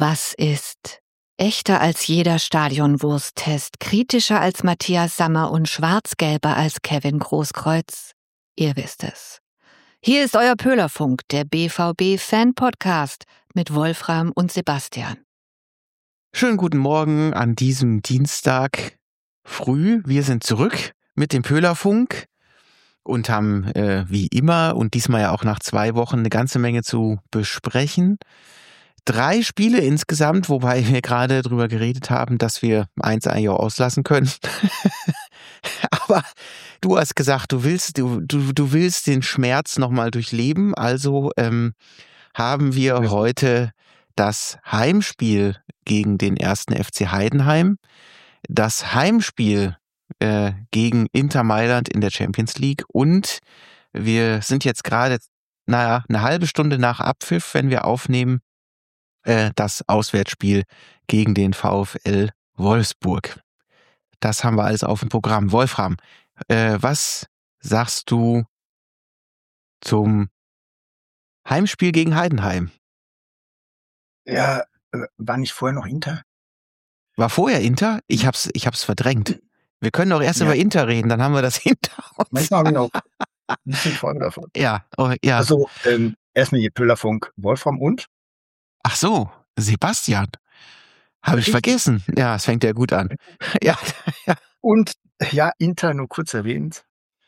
Was ist echter als jeder Stadionwursttest, kritischer als Matthias Sammer und schwarz-gelber als Kevin Großkreuz? Ihr wisst es. Hier ist euer Pöhlerfunk, der BVB-Fan-Podcast mit Wolfram und Sebastian. Schönen guten Morgen an diesem Dienstag früh. Wir sind zurück mit dem Pöhlerfunk und haben wie immer und diesmal ja auch nach 2 Wochen eine ganze Menge zu besprechen. 3 Spiele insgesamt, wobei wir gerade drüber geredet haben, dass wir eins eigentlich auch auslassen können. Aber du hast gesagt, du willst den Schmerz nochmal durchleben. Also haben wir heute das Heimspiel gegen den 1. FC Heidenheim, das Heimspiel gegen Inter Mailand in der Champions League und wir sind jetzt gerade, eine halbe Stunde nach Abpfiff, wenn wir aufnehmen, das Auswärtsspiel gegen den VfL Wolfsburg. Das haben wir alles auf dem Programm. Wolfram, was sagst du zum Heimspiel gegen Heidenheim? Ja, war nicht vorher noch Inter? War vorher Inter? Ich hab's verdrängt. Wir können doch erst über Inter reden, dann haben wir das hinter uns. Manchmal habe ich noch ein bisschen Folge davon. Ja. Also, erstmal hier Pöhlerfunk, Wolfram und? Ach so, Sebastian. Habe ich vergessen. Ja, es fängt ja gut an. Ja. Und ja, Inter nur kurz erwähnt.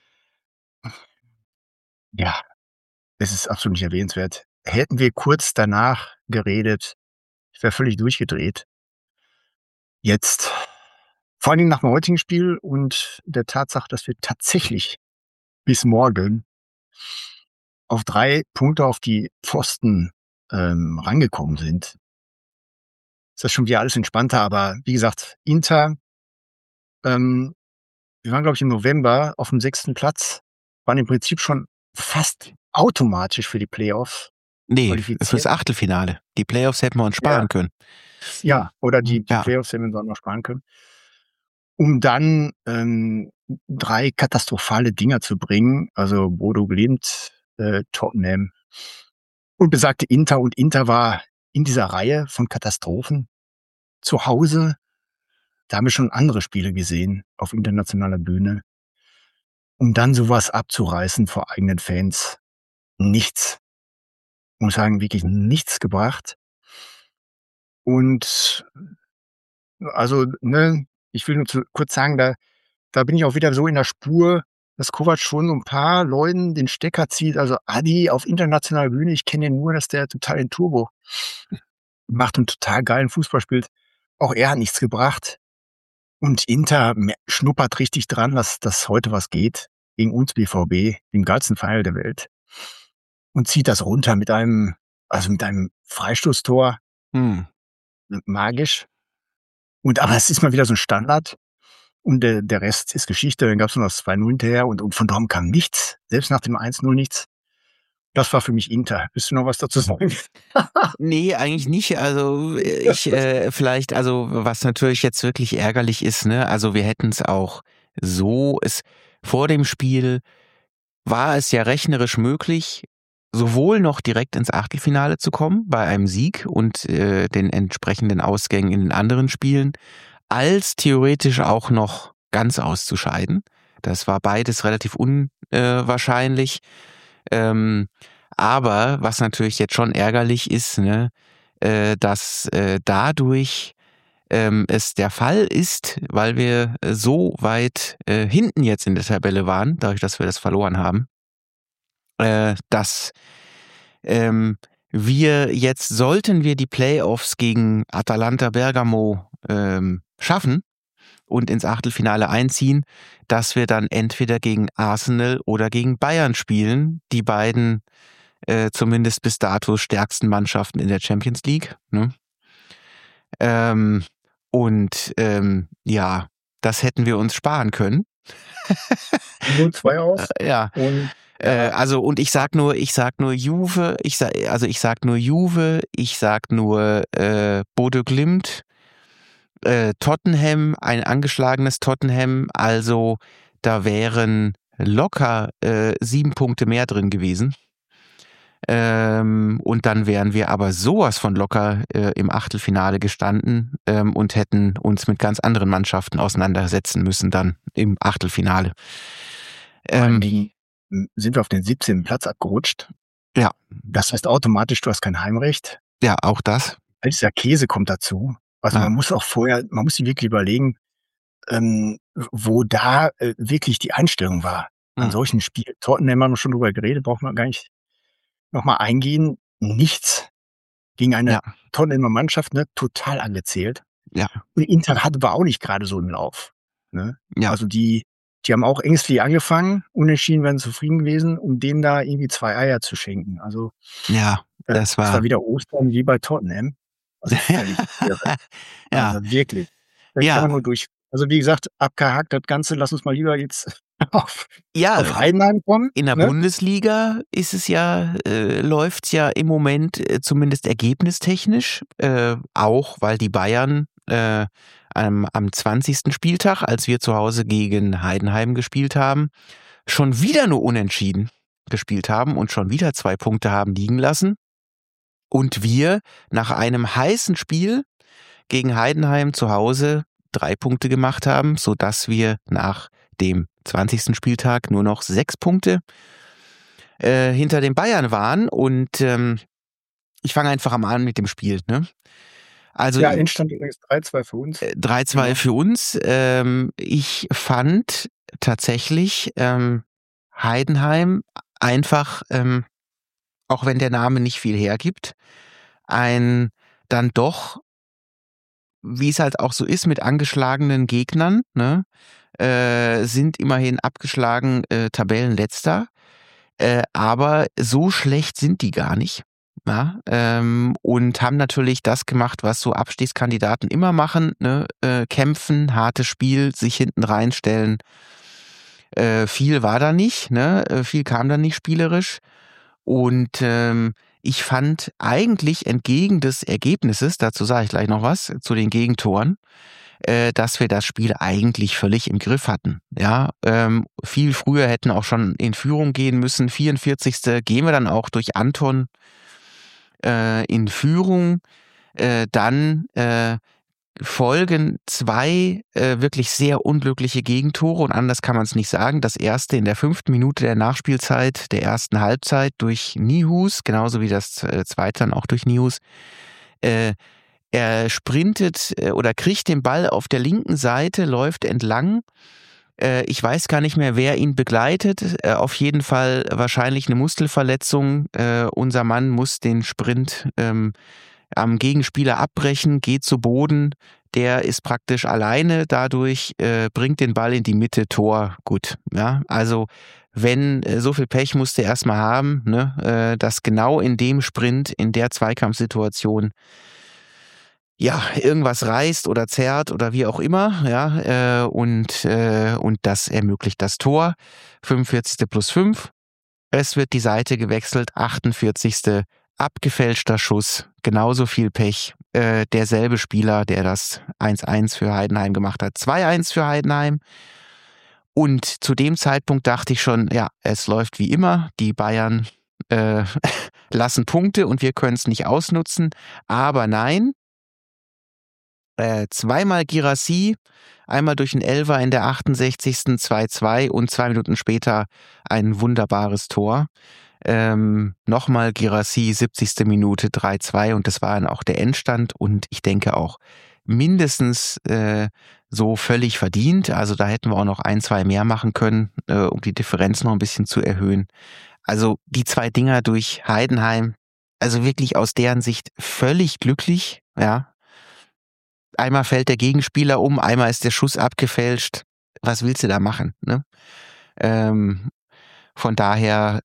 Ja, es ist absolut nicht erwähnenswert. Hätten wir kurz danach geredet, ich wäre völlig durchgedreht. Jetzt, vor allen Dingen nach dem heutigen Spiel und der Tatsache, dass wir tatsächlich bis morgen auf 3 Punkte auf die Pfosten rangekommen sind, ist das schon wieder alles entspannter. Aber wie gesagt, Inter, wir waren, glaube ich, im November auf dem 6. Platz, waren im Prinzip schon fast automatisch für die Playoffs qualifiziert. Nee, fürs Achtelfinale. Die Playoffs hätten wir uns sparen können. Ja, oder die Playoffs hätten wir uns auch noch sparen können. Um dann 3 katastrophale Dinger zu bringen, also Bodo Glimt, Tottenham und besagte Inter. Und Inter war in dieser Reihe von Katastrophen zu Hause. Da haben wir schon andere Spiele gesehen auf internationaler Bühne. Um dann sowas abzureißen vor eigenen Fans, nichts. Ich muss sagen, wirklich nichts gebracht. Und also, ich will nur kurz sagen, da bin ich auch wieder so in der Spur, dass Kovac schon so ein paar Leuten den Stecker zieht. Also Adi auf internationaler Bühne, ich kenne ihn nur, dass der total den Turbo macht und total geilen Fußball spielt. Auch er hat nichts gebracht. Und Inter schnuppert richtig dran, dass heute was geht gegen uns BVB, dem geilsten Verein der Welt. Und zieht das runter mit einem Freistoßtor. Magisch. Aber es ist mal wieder so ein Standard. Und der Rest ist Geschichte. Dann gab es noch das 2-0 hinterher und von Dortmund kam nichts. Selbst nach dem 1-0 nichts. Das war für mich Inter. Willst du noch was dazu sagen? Nee, eigentlich nicht. Also vielleicht, also was natürlich jetzt wirklich ärgerlich ist, ne? Also wir hätten es auch so, vor dem Spiel war es ja rechnerisch möglich, sowohl noch direkt ins Achtelfinale zu kommen bei einem Sieg und den entsprechenden Ausgängen in den anderen Spielen, als theoretisch auch noch ganz auszuscheiden. Das war beides relativ unwahrscheinlich. Aber was natürlich jetzt schon ärgerlich ist, ne, dass dadurch es der Fall ist, weil wir so weit hinten jetzt in der Tabelle waren, dadurch, dass wir das verloren haben, dass wir jetzt, sollten wir die Playoffs gegen Atalanta Bergamo schaffen und ins Achtelfinale einziehen, dass wir dann entweder gegen Arsenal oder gegen Bayern spielen, die beiden zumindest bis dato stärksten Mannschaften in der Champions League. Ne? Das hätten wir uns sparen können. 0-2 aus. Ja. Und ich sag nur Juve, ich sag nur Bodo Glimt, Tottenham, ein angeschlagenes Tottenham, also da wären locker 7 Punkte mehr drin gewesen. Und dann wären wir aber sowas von locker im Achtelfinale gestanden und hätten uns mit ganz anderen Mannschaften auseinandersetzen müssen dann im Achtelfinale. Vor allen Dingen sind wir auf den 17. Platz abgerutscht. Ja. Das heißt automatisch, du hast kein Heimrecht. Ja, auch das. All dieser Käse kommt dazu. Also man muss sich wirklich überlegen, wo da wirklich die Einstellung war an solchen Spielen. Tottenham haben wir schon drüber geredet, braucht man gar nicht nochmal eingehen. Nichts gegen eine Tottenhamer Mannschaft, ne, total angezählt. Ja. Und Inter war auch nicht gerade so im Lauf. Ne? Ja. Also die haben auch ängstlich angefangen, unentschieden wären zufrieden gewesen, um denen da irgendwie 2 Eier zu schenken. Also das war wieder Ostern wie bei Tottenham. Also völlig irre. Also wirklich. Da kann man nur durch. Also wie gesagt, abgehakt das Ganze, lass uns mal lieber jetzt auf Heidenheim kommen. In der Bundesliga ist es läuft's ja im Moment zumindest ergebnistechnisch, auch weil die Bayern am 20. Spieltag, als wir zu Hause gegen Heidenheim gespielt haben, schon wieder nur unentschieden gespielt haben und schon wieder 2 Punkte haben liegen lassen. Und wir nach einem heißen Spiel gegen Heidenheim zu Hause 3 Punkte gemacht haben, sodass wir nach dem 20. Spieltag nur noch 6 Punkte hinter den Bayern waren. Und ich fange einfach mal an mit dem Spiel. Ne? Also, Endstand übrigens 3-2 für uns. 3-2 für uns. Ich fand tatsächlich Heidenheim einfach, auch wenn der Name nicht viel hergibt, ein dann doch, wie es halt auch so ist mit angeschlagenen Gegnern, ne, sind immerhin abgeschlagen Tabellenletzter, aber so schlecht sind die gar nicht. Ja, und haben natürlich das gemacht, was so Abstiegskandidaten immer machen, ne, kämpfen, hartes Spiel, sich hinten reinstellen. Viel war da nicht, ne, viel kam da nicht spielerisch. Und ich fand eigentlich entgegen des Ergebnisses, dazu sage ich gleich noch was, zu den Gegentoren, dass wir das Spiel eigentlich völlig im Griff hatten. Ja, viel früher hätten auch schon in Führung gehen müssen. 44. gehen wir dann auch durch Anton in Führung. Dann folgen 2 wirklich sehr unglückliche Gegentore und anders kann man es nicht sagen. Das erste in der 5. Minute der Nachspielzeit der ersten Halbzeit durch Nihus, genauso wie das zweite dann auch durch Nihus. Er sprintet oder kriegt den Ball auf der linken Seite, läuft entlang. Ich weiß gar nicht mehr, wer ihn begleitet. Auf jeden Fall wahrscheinlich eine Muskelverletzung. Unser Mann muss den Sprint am Gegenspieler abbrechen, geht zu Boden. Der ist praktisch alleine dadurch, bringt den Ball in die Mitte, Tor. Gut, ja, also wenn so viel Pech musste er erstmal haben, ne, dass genau in dem Sprint, in der Zweikampfsituation irgendwas reißt oder zerrt oder wie auch immer, ja, und das ermöglicht das Tor. 45. plus 5. Es wird die Seite gewechselt. 48. abgefälschter Schuss. Genauso viel Pech. Derselbe Spieler, der das 1-1 für Heidenheim gemacht hat. 2-1 für Heidenheim. Und zu dem Zeitpunkt dachte ich schon, ja, es läuft wie immer. Die Bayern lassen Punkte und wir können es nicht ausnutzen. Aber nein, zweimal Guirassy, einmal durch einen Elfer in der 68. 2-2 und 2 Minuten später ein wunderbares Tor. Nochmal Guirassy, 70. Minute 3-2 und das war dann auch der Endstand und ich denke auch mindestens so völlig verdient. Also da hätten wir auch noch 1, 2 mehr machen können, um die Differenz noch ein bisschen zu erhöhen. Also die 2 Dinger durch Heidenheim, also wirklich aus deren Sicht völlig glücklich, ja. Einmal fällt der Gegenspieler um, einmal ist der Schuss abgefälscht. Was willst du da machen? Ne? Von daher,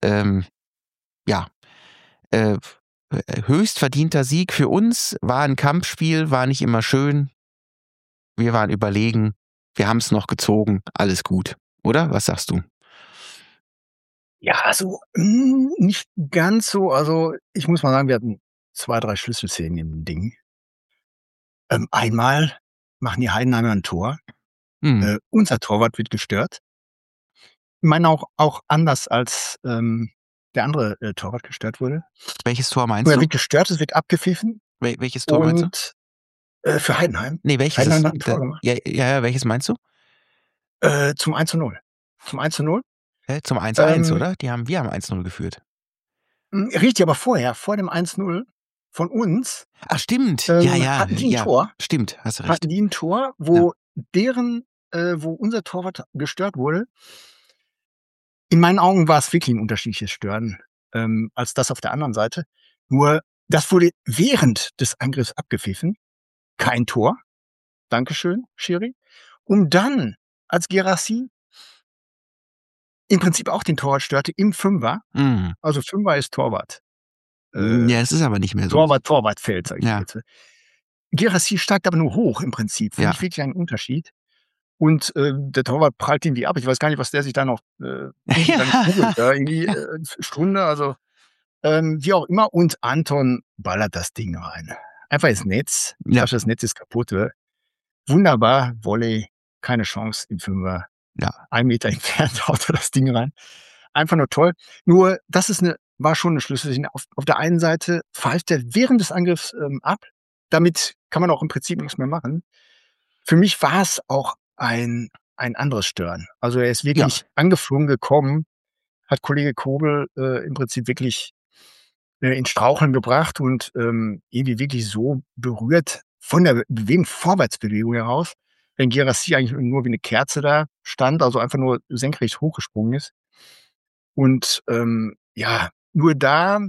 höchst verdienter Sieg für uns. War ein Kampfspiel, war nicht immer schön. Wir waren überlegen. Wir haben es noch gezogen. Alles gut. Oder? Was sagst du? Ja, also nicht ganz so. Also ich muss mal sagen, wir hatten 2, 3 Schlüsselszenen im Ding. Einmal machen die Heidenheimer ein Tor. Unser Torwart wird gestört. Ich meine auch anders als der andere Torwart gestört wurde. Welches Tor meinst Und er du? wird gestört, es wird abgepfiffen. Welches Tor meinst du? Und für Heidenheim. Nee, welches Heidenheim ist, hat ein Tor gemacht. ja, welches meinst du? Zum 1:0. Zum 1:0. Zum 1:1, oder? Wir haben 1:0 geführt. Richtig, aber vor dem 1:0 von uns. Ach, stimmt. Hatten die ein Tor. Stimmt, hast du recht. Hatten die ein Tor, wo wo unser Torwart gestört wurde. In meinen Augen war es wirklich ein unterschiedliches Stören als das auf der anderen Seite. Nur, das wurde während des Angriffs abgepfiffen. Kein Tor. Dankeschön, Schiri. Um dann, als Guirassy im Prinzip auch den Torwart störte, im Fünfer. Mhm. Also Fünfer ist Torwart. Ja, es ist aber nicht mehr so. Torwartfeld, sag ich jetzt. Guirassy steigt aber nur hoch im Prinzip. Finde ich wirklich einen Unterschied. Und der Torwart prallt irgendwie ab. Ich weiß gar nicht, was der sich da noch irgendwie Stunde, also wie auch immer. Und Anton ballert das Ding rein. Einfach ins Netz. Ich dachte, das Netz ist kaputt. Wunderbar, Volley, keine Chance im Fünfer. 1 Meter entfernt haut er das Ding rein. Einfach nur toll. Nur, das ist war schon eine Schlüsselszene. Auf der einen Seite pfeift er während des Angriffs ab. Damit kann man auch im Prinzip nichts mehr machen. Für mich war es auch ein anderes Stören. Also er ist wirklich angeflogen gekommen, hat Kollege Kobel im Prinzip wirklich ins Straucheln gebracht und irgendwie wirklich so berührt von der Vorwärtsbewegung heraus, wenn Guirassy eigentlich nur wie eine Kerze da stand, also einfach nur senkrecht hochgesprungen ist. Und nur da,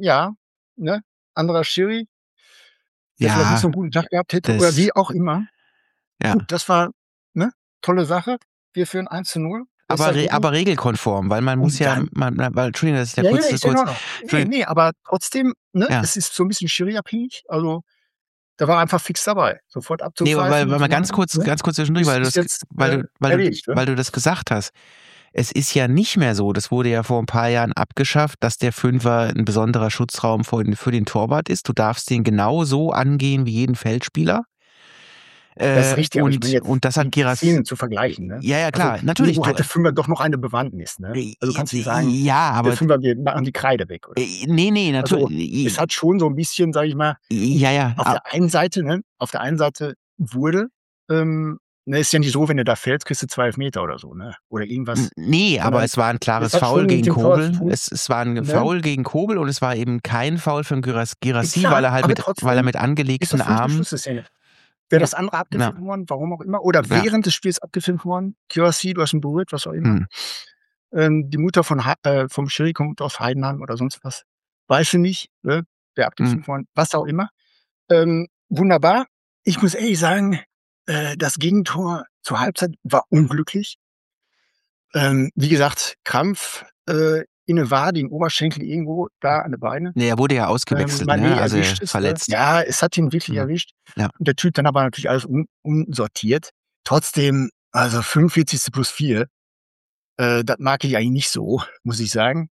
anderer Schiri, der vielleicht nicht so einen guten Tag gehabt hätte oder wie auch immer. Ja. Gut, das war tolle Sache. Wir führen 1:0. Aber regelkonform, weil man muss Entschuldigung, das ist kurz. Nee, aber trotzdem, es ist so ein bisschen Schiri-abhängig. Also da war einfach fix dabei, sofort abzupfeifen. Nee, weil man ganz kurz zwischendurch, weil du das gesagt hast. Es ist ja nicht mehr so, das wurde ja vor ein paar Jahren abgeschafft, dass der Fünfer ein besonderer Schutzraum für den Torwart ist. Du darfst den genau so angehen wie jeden Feldspieler. Das ist richtig, und das hat Guirassy zu vergleichen, ne? Ja, klar, also, natürlich. Hat der Fünfer doch noch eine Bewandtnis, ne? Also kannst du sagen, aber der Fünfer, wir machen die Kreide weg, oder? Nee, natürlich. Also, es hat schon so ein bisschen, sag ich mal, auf der einen Seite, wurde, ist ja nicht so, wenn du da fällst, kriegst du 2 Elfmeter oder so, ne? Oder irgendwas. Nee, aber es war ein klares Foul gegen Kobel. Es war ein Foul gegen Kobel und es war eben kein Foul von Guirassy, weil er mit angelegten Armen. Wäre das andere abgepfiffen worden, warum auch immer, oder während des Spiels abgepfiffen worden, Guirassy, du hast ihn berührt, was auch immer. Die Mutter vom Schiri kommt aus Heidenheim oder sonst was. Weiß ich nicht, ne? Wer abgepfiffen worden, was auch immer. Wunderbar. Ich muss ehrlich sagen, das Gegentor zur Halbzeit war unglücklich. Wie gesagt, Krampf in der Wade, im Oberschenkel irgendwo, da an den Beinen. Nee, er wurde ja ausgewechselt, also verletzt. Ja, es hat ihn wirklich erwischt. Ja. Und der Typ dann aber natürlich alles unsortiert. Trotzdem, also 45. plus 4, das mag ich eigentlich nicht so, muss ich sagen.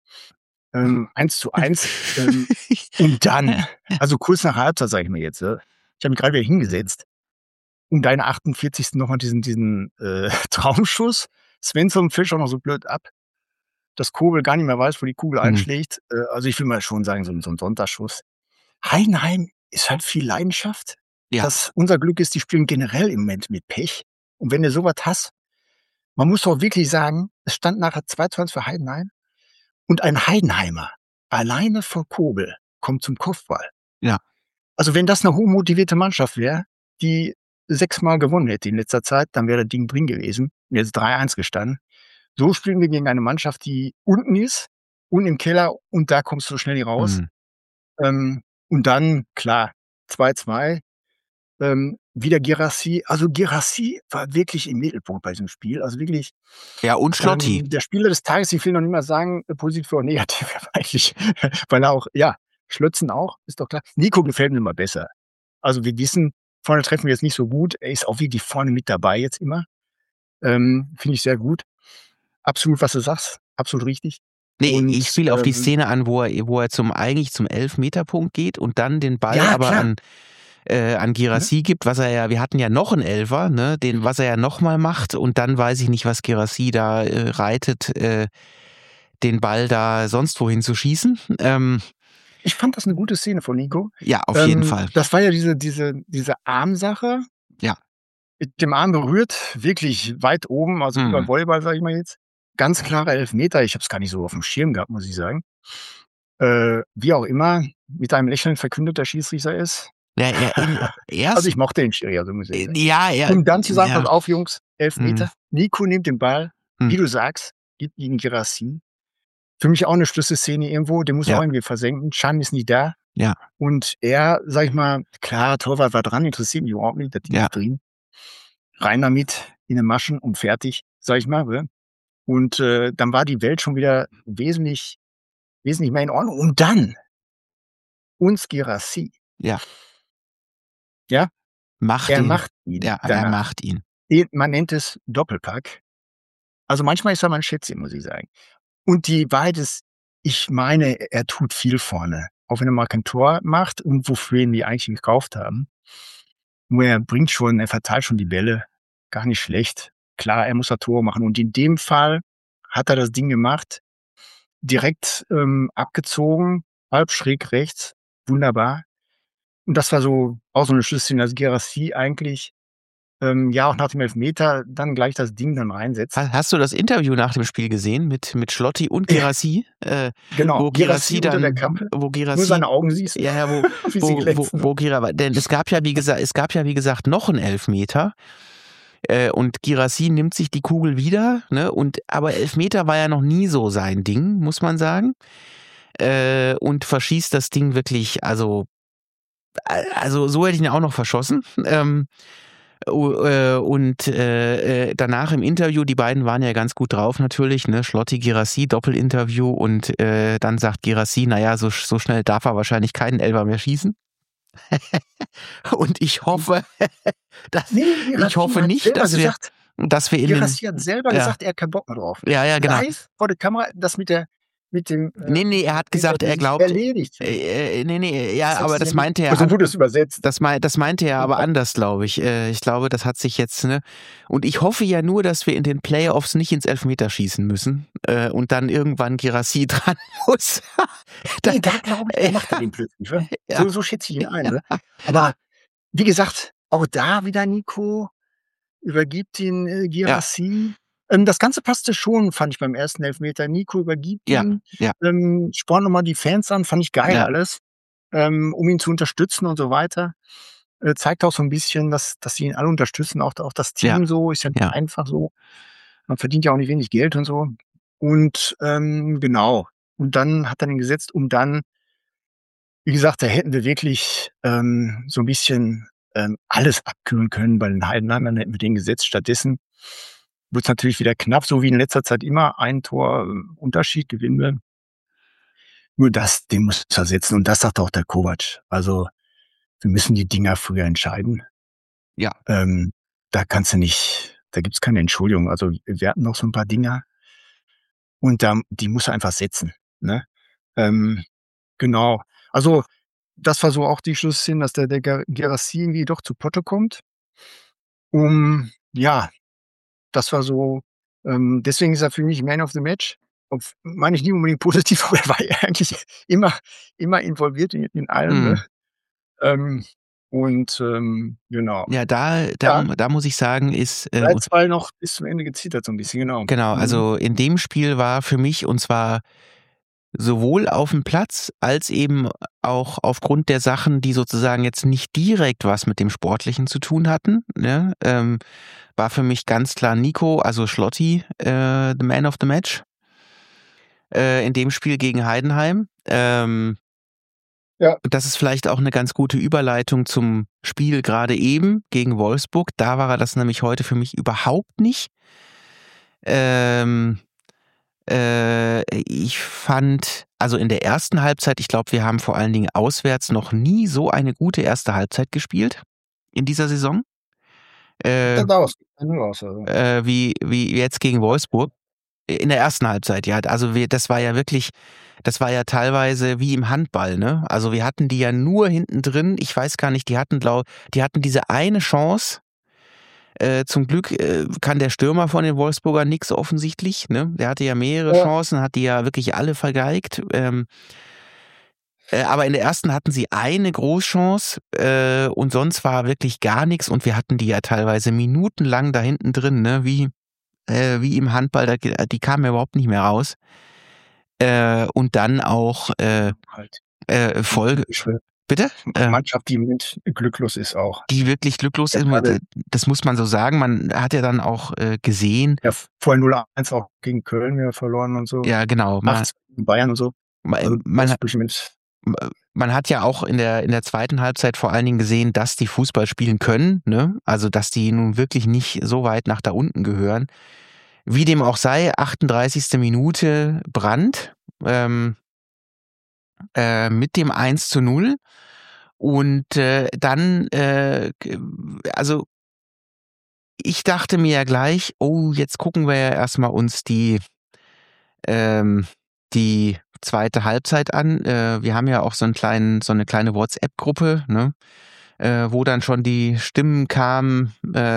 1:1. Und dann, also kurz nach Halbzeit, sag ich mir jetzt, ich habe mich gerade wieder hingesetzt, um deine 48. nochmal diesen Traumschuss. Svensson fischt auch noch so blöd ab, dass Kobel gar nicht mehr weiß, wo die Kugel einschlägt. Also ich will mal schon sagen, so ein Sonntagsschuss. Heidenheim ist halt viel Leidenschaft. Ja. Das unser Glück ist, die spielen generell im Moment mit Pech. Und wenn du sowas hast, man muss doch wirklich sagen, es stand nachher 2:1 für Heidenheim und ein Heidenheimer alleine vor Kobel kommt zum Kopfball. Ja. Also wenn das eine hochmotivierte Mannschaft wäre, die 6-mal gewonnen hätte in letzter Zeit, dann wäre das Ding drin gewesen. Und jetzt 3:1 gestanden. So spielen wir gegen eine Mannschaft, die unten ist, unten im Keller, und da kommst du schnell nicht raus. Und dann, klar, 2:2. Wieder Guirassy. Also Guirassy war wirklich im Mittelpunkt bei diesem Spiel. Also wirklich. Ja, und Schlotti. Der Spieler des Tages, ich will noch nicht mal sagen, positiv oder negativ, eigentlich. Weil er auch, Schlötzen auch, ist doch klar. Nico gefällt mir immer besser. Also wir wissen, vorne treffen wir jetzt nicht so gut. Er ist auch wirklich vorne mit dabei jetzt immer. Finde ich sehr gut. Absolut, was du sagst. Absolut richtig. Nee, und ich spiele auf die Szene an, wo er eigentlich zum 11-Meter-Punkt geht und dann den Ball an Guirassy gibt, was er ja, wir hatten ja noch einen Elfer, ne, was er ja nochmal macht, und dann weiß ich nicht, was Guirassy da reitet. den Ball da sonst wohin zu schießen. Ich fand das eine gute Szene von Nico. Ja, auf jeden Fall. Das war ja diese Armsache. Ja. Mit dem Arm berührt, wirklich weit oben, also über Volleyball, sage ich mal jetzt. Ganz klare Elfmeter. Ich habe es gar nicht so auf dem Schirm gehabt, muss ich sagen. Wie auch immer, mit einem Lächeln verkündet der Schiedsrichter ist. Ja, erst, also ich mochte den Schiri, also muss ich sagen. Ja. Um dann zu sagen, pass auf, Jungs, Elfmeter. Nico nimmt den Ball, wie du sagst, gibt ihn Guirassy. Für mich auch eine Schlüsselszene irgendwo, den muss er auch irgendwie versenken. Schan ist nicht da. Ja. Und er, sag ich mal, klar, Torwart war dran, interessiert mich überhaupt nicht, das Ding ist drin. Rein damit, in den Maschen und fertig, sag ich mal. Und dann war die Welt schon wieder wesentlich mehr in Ordnung. Und dann uns Guirassy. Ja. Ja? Er macht ihn. Ja, er macht ihn. Man nennt es Doppelpack. Also manchmal ist er mal ein Schätzchen, muss ich sagen. Und die Wahrheit ist, ich meine, er tut viel vorne. Auch wenn er mal kein Tor macht und wofür ihn die eigentlich gekauft haben. Nur er verteilt schon die Bälle. Gar nicht schlecht. Klar, er muss da Tore machen. Und in dem Fall hat er das Ding gemacht. Direkt abgezogen. Halb schräg rechts. Wunderbar. Und das war so auch so eine Schlüsselszene, dass Guirassy eigentlich auch nach dem Elfmeter dann gleich das Ding dann reinsetzt. Hast du das Interview nach dem Spiel gesehen mit Schlotti und Guirassy? Genau, wo Guirassy dann, unter der Kappe, wo Guirassy, nur seine Augen siehst. Ja, denn es gab ja wie gesagt noch einen Elfmeter. Und Guirassy nimmt sich die Kugel wieder, ne? Aber Elfmeter war ja noch nie so sein Ding, muss man sagen. Und verschießt das Ding wirklich, also so hätte ich ihn auch noch verschossen. Danach im Interview, die beiden waren ja ganz gut drauf natürlich, ne? Schlotti, Guirassy, Doppelinterview und dann sagt Guirassy, naja, so schnell darf er wahrscheinlich keinen Elfer mehr schießen. Und ich hoffe, dass wir in Guirassy hat selber gesagt, er hat keinen Bock mehr drauf. Ja, genau. Live vor der Kamera, das mit dem er hat gesagt, er glaubt. Erledigt. Aber das meinte er. Also wurde es übersetzt. Das meinte er aber anders, glaube ich. Ich glaube, das hat sich jetzt, ne? Und ich hoffe ja nur, dass wir in den Playoffs nicht ins Elfmeterschießen müssen und dann irgendwann Guirassy dran muss. Da glaube ich, macht er den plötzlich. Ja. So schätze ich ihn ein. Ne? Aber wie gesagt, auch da wieder Nico übergibt ihn Guirassy. Ja. Das Ganze passte schon, fand ich beim ersten Elfmeter. Nico übergibt ihn, spornt nochmal die Fans an, fand ich geil alles, um ihn zu unterstützen und so weiter. Zeigt auch so ein bisschen, dass sie ihn alle unterstützen, auch das Team so, ist ja nicht einfach so. Man verdient ja auch nicht wenig Geld und so. Und genau. Und dann hat er ihn gesetzt, um dann, wie gesagt, da hätten wir wirklich so ein bisschen alles abkühlen können bei den Heidenheimern, hätten wir den gesetzt. Stattdessen wird es natürlich wieder knapp, so wie in letzter Zeit immer, ein Tor Unterschied gewinnen wir. Nur den muss er setzen. Und das sagt auch der Kovac. Also wir müssen die Dinger früher entscheiden. Ja. Da kannst du nicht, da gibt's keine Entschuldigung. Also wir hatten noch so ein paar Dinger und die muss er einfach setzen. Ne? Genau. Also das war so auch die Schlussszene, dass der Guirassy irgendwie doch zu Potte kommt. Das war so, deswegen ist er für mich Man of the Match. Meine ich nicht unbedingt positiv, aber er war ja eigentlich immer involviert in allem. Ne? Genau. Ja, da muss ich sagen, ist 3-2 noch bis zum Ende gezittert so ein bisschen, genau. Genau, also in dem Spiel war für mich, und zwar sowohl auf dem Platz als eben auch aufgrund der Sachen, die sozusagen jetzt nicht direkt was mit dem Sportlichen zu tun hatten, ne, war für mich ganz klar Nico, also Schlotti, the Man of the Match in dem Spiel gegen Heidenheim. Das ist vielleicht auch eine ganz gute Überleitung zum Spiel gerade eben gegen Wolfsburg. Da war er das nämlich heute für mich überhaupt nicht. Ich fand, also in der ersten Halbzeit, ich glaube, wir haben vor allen Dingen auswärts noch nie so eine gute erste Halbzeit gespielt in dieser Saison. Wie jetzt gegen Wolfsburg. In der ersten Halbzeit, ja. Also das war ja teilweise wie im Handball, ne? Also wir hatten die ja nur hinten drin. Ich weiß gar nicht, die hatten diese eine Chance, Zum Glück kann der Stürmer von den Wolfsburgern nix offensichtlich. Ne? Der hatte ja mehrere Chancen, hat die ja wirklich alle vergeigt. Aber in der ersten hatten sie eine Großchance und sonst war wirklich gar nichts und wir hatten die ja teilweise minutenlang da hinten drin, ne? Wie im Handball, die kamen ja überhaupt nicht mehr raus. Und dann auch Folge. Bitte? Mannschaft, die mit glücklos ist auch. Die wirklich glücklos ist, das muss man so sagen. Man hat ja dann auch gesehen. Ja, vorher 0-1 auch gegen Köln wir verloren und so. Ja, genau. Bayern und so. Man hat ja auch in der zweiten Halbzeit vor allen Dingen gesehen, dass die Fußball spielen können, ne? Also, dass die nun wirklich nicht so weit nach da unten gehören. Wie dem auch sei, 38. Minute Brandt mit dem 1:0 und dann, also ich dachte mir ja gleich, oh, jetzt gucken wir ja erstmal uns die zweite Halbzeit an. Wir haben ja auch so eine kleine WhatsApp-Gruppe, ne? Wo dann schon die Stimmen kamen,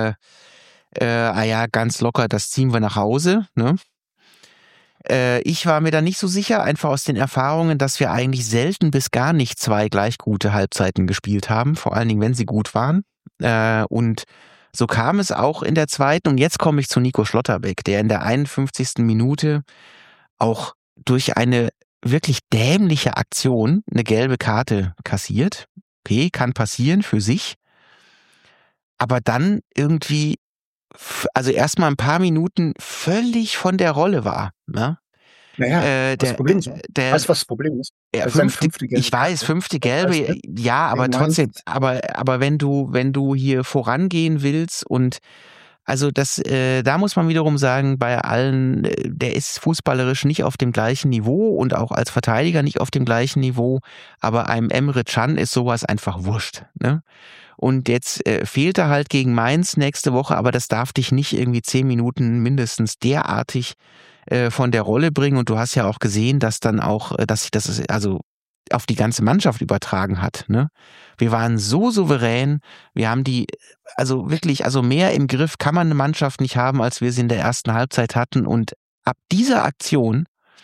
ganz locker, das ziehen wir nach Hause, ne? Ich war mir da nicht so sicher, einfach aus den Erfahrungen, dass wir eigentlich selten bis gar nicht 2 gleich gute Halbzeiten gespielt haben, vor allen Dingen, wenn sie gut waren. Und so kam es auch in der zweiten. Und jetzt komme ich zu Nico Schlotterbeck, der in der 51. Minute auch durch eine wirklich dämliche Aktion eine gelbe Karte kassiert. Okay, kann passieren für sich. Aber dann irgendwie, also erstmal ein paar Minuten völlig von der Rolle war. Ne? Naja, das Problem ist, weißt du, was das Problem ist? Ich weiß, 5. Gelbe, ja, aber trotzdem, aber wenn du hier vorangehen willst und also da muss man wiederum sagen, bei allen, der ist fußballerisch nicht auf dem gleichen Niveau und auch als Verteidiger nicht auf dem gleichen Niveau, aber einem Emre Can ist sowas einfach wurscht, ne? Und jetzt fehlt er halt gegen Mainz nächste Woche, aber das darf dich nicht irgendwie 10 Minuten mindestens derartig von der Rolle bringen. Und du hast ja auch gesehen, dass dann auch, dass sich das also auf die ganze Mannschaft übertragen hat. Ne? Wir waren so souverän, wir haben also wirklich, also mehr im Griff kann man eine Mannschaft nicht haben, als wir sie in der ersten Halbzeit hatten. Und ab dieser Aktion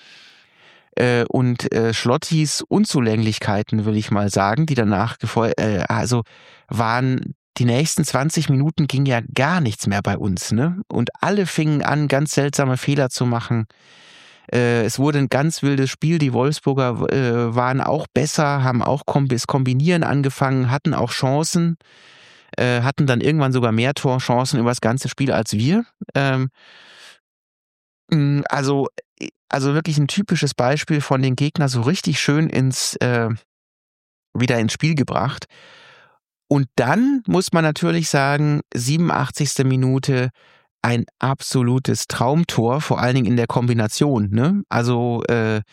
und Schlottis Unzulänglichkeiten, will ich mal sagen, die danach waren die nächsten 20 Minuten ging ja gar nichts mehr bei uns, ne? Und alle fingen an, ganz seltsame Fehler zu machen. Es wurde ein ganz wildes Spiel. Die Wolfsburger waren auch besser, haben auch das Kombinieren angefangen, hatten auch Chancen, hatten dann irgendwann sogar mehr Torchancen über das ganze Spiel als wir. Also wirklich ein typisches Beispiel von den Gegnern so richtig schön wieder ins Spiel gebracht. Und dann muss man natürlich sagen, 87. Minute, ein absolutes Traumtor, vor allen Dingen in der Kombination, ne? Also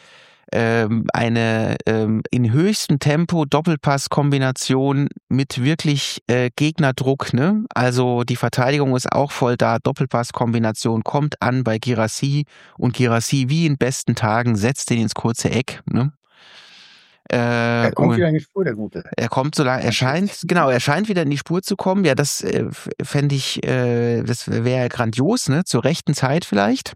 eine in höchstem Tempo Doppelpass-Kombination mit wirklich Gegnerdruck, ne? Also die Verteidigung ist auch voll da, Doppelpass-Kombination kommt an bei Guirassy und Guirassy wie in besten Tagen setzt den ins kurze Eck, ne? Er kommt wieder in die Spur, der Gute. Er kommt er scheint wieder in die Spur zu kommen. Ja, das fände ich, das wäre grandios, ne? Zur rechten Zeit vielleicht.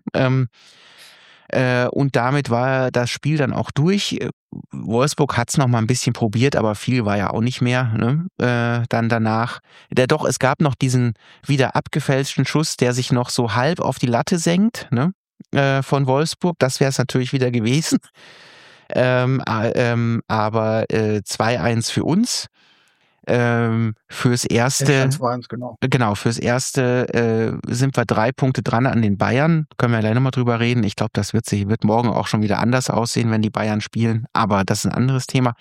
Und damit war das Spiel dann auch durch. Wolfsburg hat es noch mal ein bisschen probiert, aber viel war ja auch nicht mehr, ne? Dann danach. Es gab noch diesen wieder abgefälschten Schuss, der sich noch so halb auf die Latte senkt, ne? Von Wolfsburg. Das wäre es natürlich wieder gewesen. Aber 2-1 für uns. Fürs erste, fürs erste sind wir 3 Punkte dran an den Bayern. Können wir gleich nochmal drüber reden. Ich glaube, das wird morgen auch schon wieder anders aussehen, wenn die Bayern spielen. Aber das ist ein anderes Thema.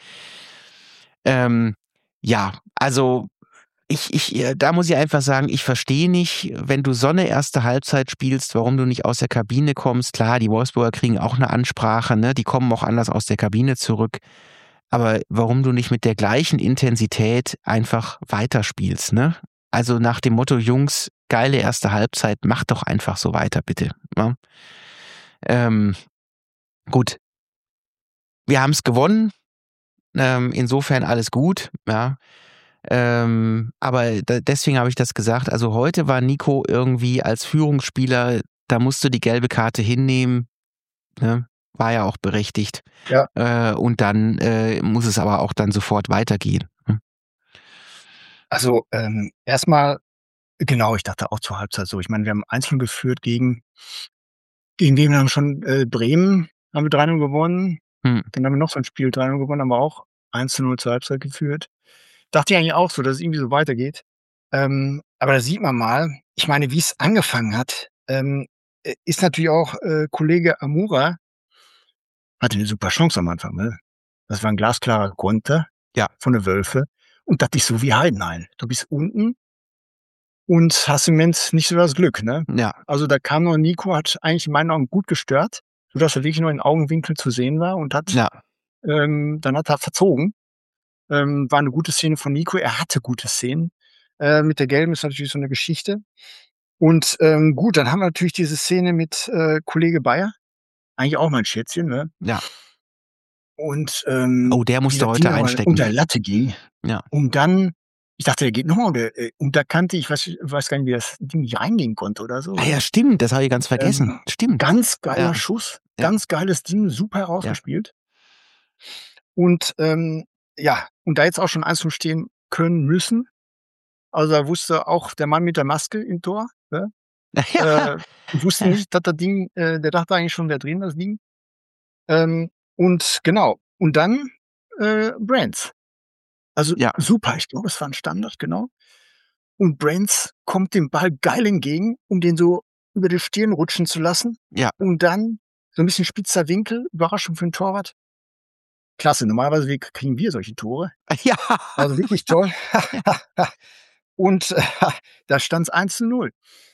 Also da muss ich einfach sagen, ich verstehe nicht, wenn du so eine erste Halbzeit spielst, warum du nicht aus der Kabine kommst. Klar, die Wolfsburger kriegen auch eine Ansprache, ne? Die kommen auch anders aus der Kabine zurück. Aber warum du nicht mit der gleichen Intensität einfach weiterspielst, ne? Also nach dem Motto, Jungs, geile erste Halbzeit, macht doch einfach so weiter, bitte. Ja? Gut. Wir haben es gewonnen. Insofern alles gut, ja. Aber deswegen habe ich das gesagt. Also heute war Nico irgendwie als Führungsspieler, da musst du die gelbe Karte hinnehmen. Ne? War ja auch berechtigt. Ja. Und dann muss es aber auch dann sofort weitergehen. Ne? Also erstmal, genau, ich dachte auch zur Halbzeit so. Ich meine, wir haben 1-0 geführt gegen wen wir haben schon Bremen, haben wir 3-0 gewonnen. Dann haben wir noch so ein Spiel 3-0 gewonnen, haben wir auch 1-0 zur Halbzeit geführt. Dachte ich eigentlich auch so, dass es irgendwie so weitergeht. Aber da sieht man mal, ich meine, wie es angefangen hat, ist natürlich auch Kollege Amura hatte eine super Chance am Anfang. Ne? Das war ein glasklarer Konter von der Wölfe. Und dachte ich so wie Heidenheim. Du bist unten und hast im Moment nicht so das Glück. Ne? Ja. Also da kam noch Nico, hat eigentlich in meinen Augen gut gestört, sodass er wirklich nur in Augenwinkel zu sehen war und hat dann hat er verzogen. War eine gute Szene von Nico. Er hatte gute Szenen. Mit der Gelben ist natürlich so eine Geschichte. Und gut, dann haben wir natürlich diese Szene mit Kollege Bayer. Eigentlich auch mein Schätzchen, ne? Ja. Und der musste heute einstecken. Unter Latte ging. Ja. Und dann, ich dachte, der geht nochmal. Und da kannte ich, weiß gar nicht, wie das Ding nicht reingehen konnte oder so. Ja, stimmt, das habe ich ganz vergessen. Stimmt. Ganz geiler Schuss, ganz geiles Ding, super herausgespielt. Und und da jetzt auch schon 1-0 stehen können müssen. Also da wusste auch der Mann mit der Maske im Tor, ne? Wusste nicht, dass das Ding, der dachte eigentlich schon, wäre drin, das Ding. Und genau. Und dann Brands. Also super, ich glaube, es war ein Standard, genau. Und Brands kommt dem Ball geil entgegen, um den so über die Stirn rutschen zu lassen. Ja. Und dann so ein bisschen spitzer Winkel, Überraschung für den Torwart. Klasse, normalerweise kriegen wir solche Tore. Ja. Also wirklich toll. Und da stand es 1-0.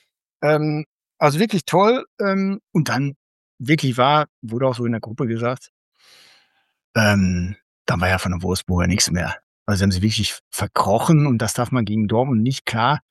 Also wirklich toll. Und dann wirklich wurde auch so in der Gruppe gesagt, dann war ja von der Wolfsburger nichts mehr. Also sie haben sich wirklich verkrochen und das darf man gegen Dortmund nicht, klar.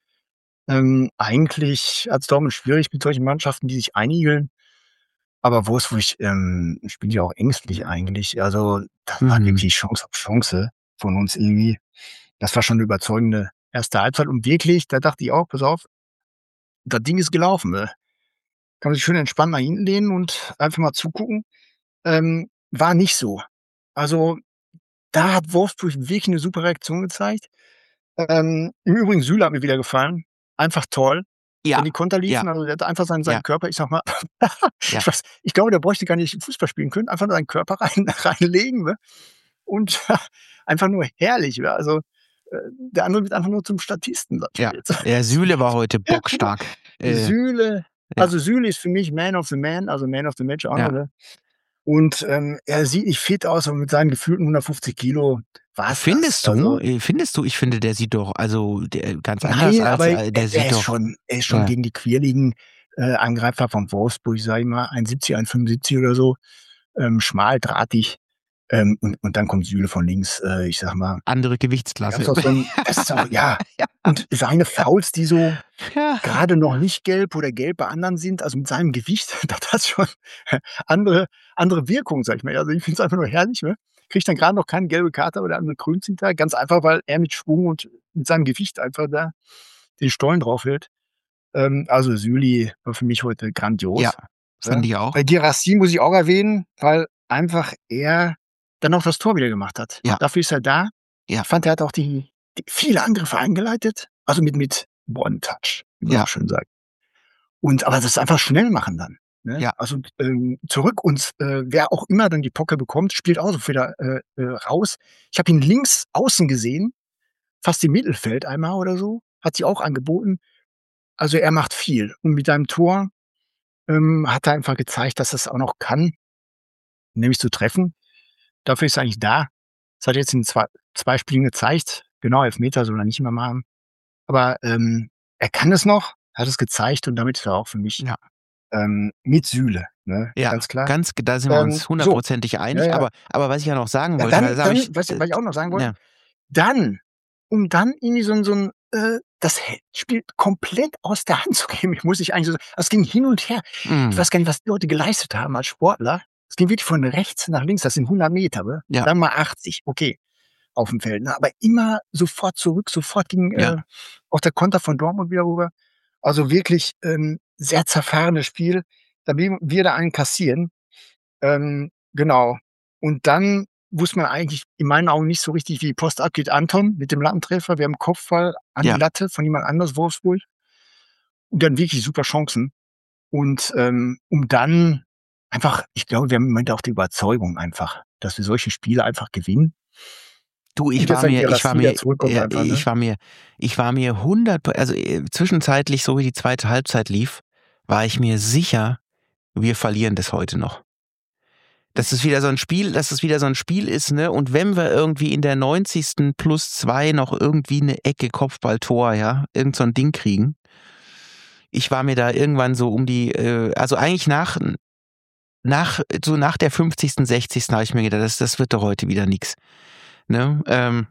Eigentlich hat es Dortmund schwierig mit solchen Mannschaften, die sich einigeln. Aber Wolfsburg spielt ja auch ängstlich eigentlich. Also das war wirklich Chance auf Chance von uns irgendwie. Das war schon eine überzeugende erste Halbzeit. Und wirklich, da dachte ich auch, pass auf, das Ding ist gelaufen. Ne? Kann man sich schön entspannt nach hinten lehnen und einfach mal zugucken. War nicht so. Also da hat Wolfsburg wirklich eine super Reaktion gezeigt. Im Übrigen, Süle hat mir wieder gefallen. Einfach toll. Ja. Wenn die Konter liefen, also der hat einfach seinen Körper, ich sag mal, ich glaube, der bräuchte gar nicht Fußball spielen können, einfach nur seinen Körper reinlegen. Ne? Und einfach nur herrlich. Ne? Also der andere wird einfach nur zum Statisten. Ja, Süle war heute bockstark. Süle, also Süle ist für mich Man of the Man, also Man of the Match. Ne? Und er sieht nicht fit aus, aber mit seinen gefühlten 150 Kilo war es. Findest du? Ich finde, der sieht doch, also ganz anders als der sieht doch. Er ist schon gegen die quirligen Angreifer von Wolfsburg, sag ich mal, 1,70, 1,75 oder so, schmal, drahtig. Und dann kommt Süle von links, ich sag mal. Andere Gewichtsklasse. Und seine Fouls, die so gerade noch nicht gelb oder gelb bei anderen sind, also mit seinem Gewicht, das hat schon andere Wirkung, sag ich mal. Also ich finde es einfach nur herrlich, ne? Kriegt dann gerade noch keine gelbe Karte, aber der andere grünt hinterher. Ganz einfach, weil er mit Schwung und mit seinem Gewicht einfach da den Stollen drauf hält. Also Süli war für mich heute grandios. Ja, fand ich auch. Bei Guirassy muss ich auch erwähnen, weil einfach er dann auch das Tor wieder gemacht hat. Ja. Dafür ist er da. Ja. Ich fand, er hat auch die viele Angriffe eingeleitet. Also mit One-Touch, wie man auch schön sagt. Aber das einfach schnell machen dann. Ne? Ja. Also zurück und wer auch immer dann die Pocke bekommt, spielt auch so wieder raus. Ich habe ihn links außen gesehen, fast im Mittelfeld einmal oder so. Hat sie auch angeboten. Also er macht viel. Und mit seinem Tor hat er einfach gezeigt, dass er es auch noch kann, nämlich zu treffen. Dafür ist er eigentlich da. Das hat jetzt in zwei Spielen gezeigt. Genau, Elfmeter soll er nicht mehr machen. Aber er kann es noch, hat es gezeigt und damit ist er auch für mich mit Süle. Ne? Ja, ganz klar. Da sind wir uns hundertprozentig einig. Ja. Aber was ich ja noch sagen wollte, was ich auch noch sagen wollte, um dann irgendwie so ein das Spiel komplett aus der Hand zu geben, muss ich eigentlich so sagen. Es ging hin und her. Ich weiß gar nicht, was die Leute geleistet haben als Sportler. Es ging wirklich von rechts nach links. Das sind 100 Meter, ne? Dann mal 80. Okay. auf dem Feld, ne? Aber immer sofort zurück, sofort ging auch der Konter von Dortmund wieder rüber. Also wirklich sehr zerfahrenes Spiel, damit wir da einen kassieren. Genau. Und dann wusste man eigentlich in meinen Augen nicht so richtig, wie die Post abgeht. Anton mit dem Lattentreffer, wir haben Kopfball an die Latte von jemand anders, Wolfsburg. Und dann wirklich super Chancen. Und um dann einfach, ich glaube, wir haben im Moment auch die Überzeugung einfach, dass wir solche Spiele einfach gewinnen. Du, ich war mir 100, also zwischenzeitlich, so wie die zweite Halbzeit lief, war ich mir sicher, wir verlieren das heute noch. Dass es wieder so ein Spiel ist, ne? Und wenn wir irgendwie in der 90. +2 noch irgendwie eine Ecke, Kopfballtor, ja, irgend so ein Ding kriegen. Ich war mir da irgendwann so um die, also eigentlich nach der 50., 60. habe ich mir gedacht, das wird doch heute wieder nix. Ne?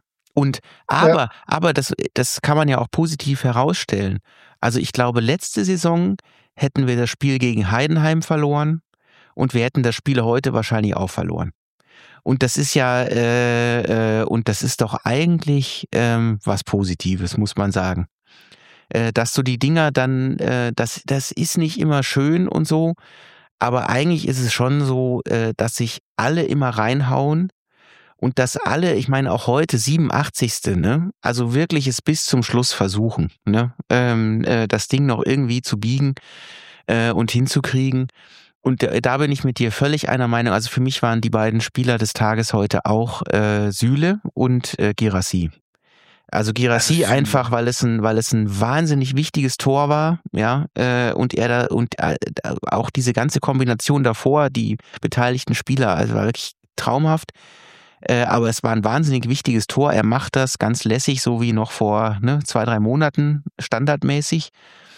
Aber das kann man ja auch positiv herausstellen. Also ich glaube, letzte Saison hätten wir das Spiel gegen Heidenheim verloren und wir hätten das Spiel heute wahrscheinlich auch verloren. Und das ist ja, und das ist doch eigentlich was Positives, muss man sagen. Dass du die Dinger dann, das ist nicht immer schön und so, aber eigentlich ist es schon so, dass sich alle immer reinhauen und dass alle, ich meine auch heute 87. Ne, also wirklich es bis zum Schluss versuchen, ne, das Ding noch irgendwie zu biegen und hinzukriegen. Und da bin ich mit dir völlig einer Meinung. Also für mich waren die beiden Spieler des Tages heute auch Süle und Guirassy. Also Guirassy einfach, weil es ein wahnsinnig wichtiges Tor war, ja, und auch diese ganze Kombination davor, die beteiligten Spieler, also war wirklich traumhaft. Aber es war ein wahnsinnig wichtiges Tor. Er macht das ganz lässig, so wie noch vor 2-3 Monaten standardmäßig.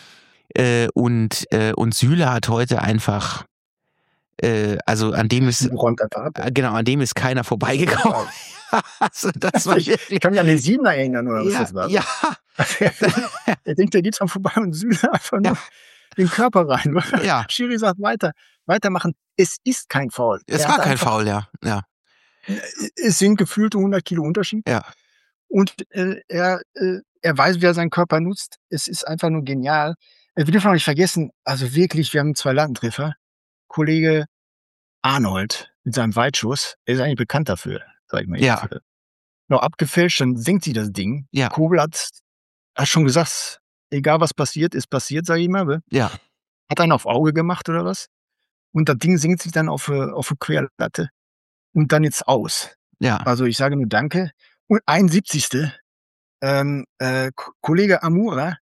Und Süle hat heute einfach, also an dem ist keiner vorbeigekommen. Also das war ich kann mich an den 7er erinnern, oder was das war. Ja. Er denkt, der geht dran vorbei und Süle einfach nur den Körper rein. Ja. Schiri sagt weitermachen. Es ist kein Foul. Es war kein Foul, ja. Es sind gefühlte 100 Kilo Unterschied. Ja. Und er weiß, wie er seinen Körper nutzt. Es ist einfach nur genial. Wir dürfen auch nicht vergessen, also wirklich, wir haben 2 Lattentreffer. Kollege Arnold mit seinem Weitschuss, er ist eigentlich bekannt dafür, sag ich mal. Ja. Noch abgefälscht, dann senkt sie das Ding. Ja. Kobel hat schon gesagt, egal was passiert, ist passiert, sag ich mal. Ja. Hat einen auf Auge gemacht oder was. Und das Ding senkt sich dann auf eine Querlatte. Und dann jetzt aus. Ja. Also ich sage nur Danke. Und 71. Kollege Amura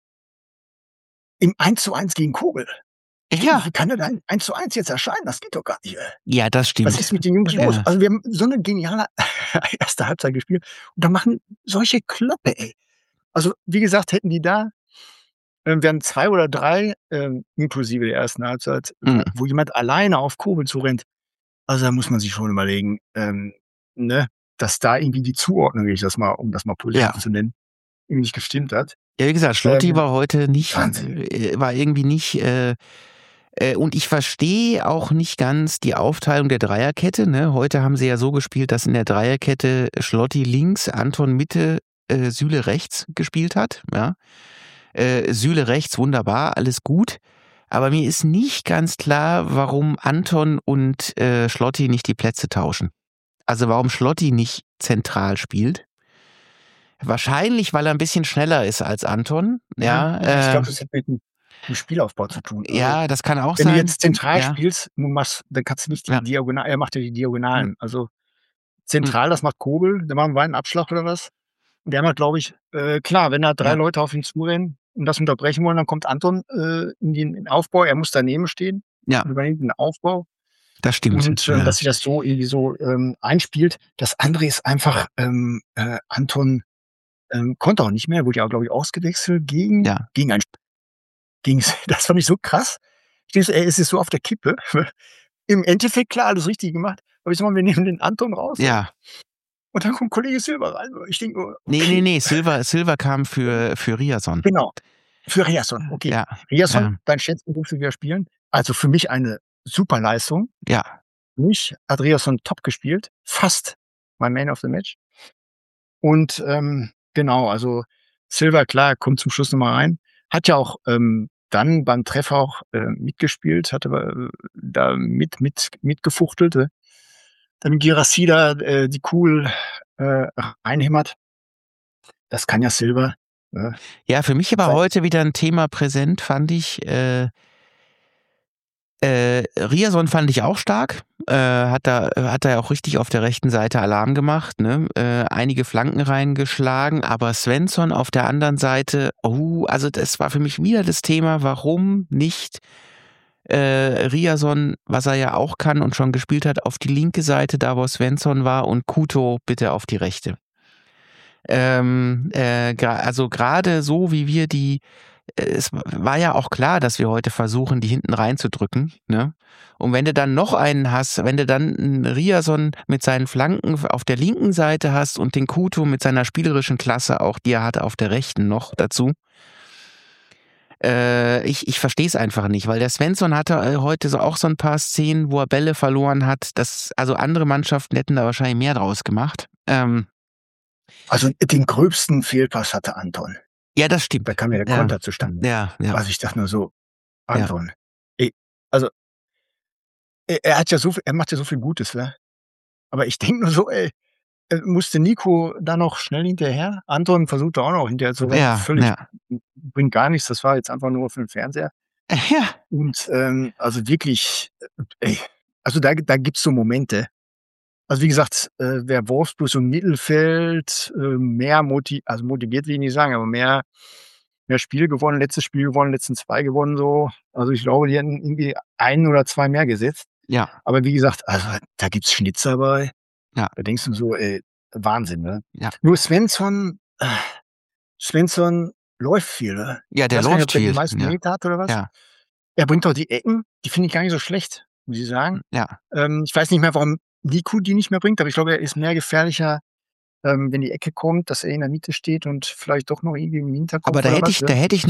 im 1:1 gegen Kobel. Ja. Wie kann er da 1:1 jetzt erscheinen? Das geht doch gar nicht. Ja, das stimmt. Was ist mit den Jungs los? Also wir haben so eine geniale erste Halbzeit gespielt und da machen solche Klöppe, ey. Also wie gesagt, hätten die da, wir haben 2 oder 3, inklusive der ersten Halbzeit, wo jemand alleine auf Kobel zurennt. Also da muss man sich schon überlegen, ne, dass da irgendwie die Zuordnung, um das mal positiv zu nennen, irgendwie nicht gestimmt hat. Ja, wie gesagt, Schlotti war heute nicht, Wahnsinn. war irgendwie nicht, und ich verstehe auch nicht ganz die Aufteilung der Dreierkette. Ne? Heute haben sie ja so gespielt, dass in der Dreierkette Schlotti links, Anton Mitte, Süle rechts gespielt hat. Ja? Süle rechts, wunderbar, alles gut. Aber mir ist nicht ganz klar, warum Anton und Schlotti nicht die Plätze tauschen. Also warum Schlotti nicht zentral spielt. Wahrscheinlich, weil er ein bisschen schneller ist als Anton. Ja, ich glaube, das hat mit dem Spielaufbau zu tun. Also, ja, das kann auch wenn sein. du jetzt zentral spielst, dann kannst du nicht die Diagonal, er macht ja die Diagonalen. Also zentral, das macht Kobel, der macht einen weiten Abschlag oder was. Und der macht, glaube ich, klar, wenn da 3 Leute auf ihn zurennen und das unterbrechen wollen, dann kommt Anton in den Aufbau, er muss daneben stehen und übernimmt den Aufbau. Das stimmt. Und dass sich das so irgendwie so einspielt. Das andere ist einfach, Anton konnte auch nicht mehr, wurde ja, glaube ich, ausgewechselt gegen das fand ich so krass. Ich denke so, es ist so auf der Kippe. Im Endeffekt, klar, alles richtig gemacht. Aber ich sag mal, wir nehmen den Anton raus. Ja. Und dann kommt Kollege Silva rein. Ich denke nur, okay. Nee, Silva kam für Riasson. Genau. Für Riasson, okay. Ja. Riasson, dein Schätzchen durfte wieder spielen. Also für mich eine super Leistung. Ja. Mich hat Riasson top gespielt. Fast mein Man of the Match. Und genau, also Silva, klar, kommt zum Schluss nochmal rein. Hat ja auch dann beim Treffer auch mitgespielt, hat aber da mitgefuchtelt, damit Girassi da die Kugel reinhämmert. Das kann ja Silva. Ja, für mich war heute wieder ein Thema präsent, fand ich. Riasson fand ich auch stark. Hat er auch richtig auf der rechten Seite Alarm gemacht, ne? Einige Flanken reingeschlagen, aber Svensson auf der anderen Seite, also das war für mich wieder das Thema, warum nicht Riasson, was er ja auch kann und schon gespielt hat, auf die linke Seite, da wo Svensson war, und Kuto bitte auf die rechte. Also gerade so, wie wir es war ja auch klar, dass wir heute versuchen, die hinten reinzudrücken, ne? Und wenn du dann noch einen hast, wenn du dann einen Riasson mit seinen Flanken auf der linken Seite hast und den Kuto mit seiner spielerischen Klasse auch, die er hatte, auf der rechten noch dazu, ich verstehe es einfach nicht, weil der Svensson hatte heute auch so ein paar Szenen, wo er Bälle verloren hat. Also andere Mannschaften hätten da wahrscheinlich mehr draus gemacht. Also den gröbsten Fehlpass hatte Anton. Ja, das stimmt. Da kam ja der Konter zustande. Ja. Also ich dachte nur so, Anton. Ja. Er macht ja so viel Gutes, ne? Aber ich denke nur so, musste Nico da noch schnell hinterher? Anton versuchte auch noch hinterher zu rennen. Völlig bringt gar nichts. Das war jetzt einfach nur für den Fernseher. Ja. Und also wirklich, also da gibt's so Momente. Also wie gesagt, wer Wolfsburg so im Mittelfeld mehr motiviert will ich nicht sagen, aber mehr Spiele gewonnen, letztes Spiel gewonnen, letzten 2 gewonnen so. Also ich glaube, die hätten irgendwie 1 oder 2 mehr gesetzt. Ja. Aber wie gesagt, also da gibt's Schnitzer bei. Ja. Da denkst du so, Wahnsinn, ne? Ja. Nur Svensson läuft viel, ne? Ja, der läuft viel. Die meisten Meter hat oder was? Ja. Er bringt doch die Ecken, die finde ich gar nicht so schlecht, muss ich sagen. Ja. Ich weiß nicht mehr, warum Nico die nicht mehr bringt, aber ich glaube, er ist mehr gefährlicher, wenn die Ecke kommt, dass er in der Mitte steht und vielleicht doch noch irgendwie im Hinterkopf. Aber da hätte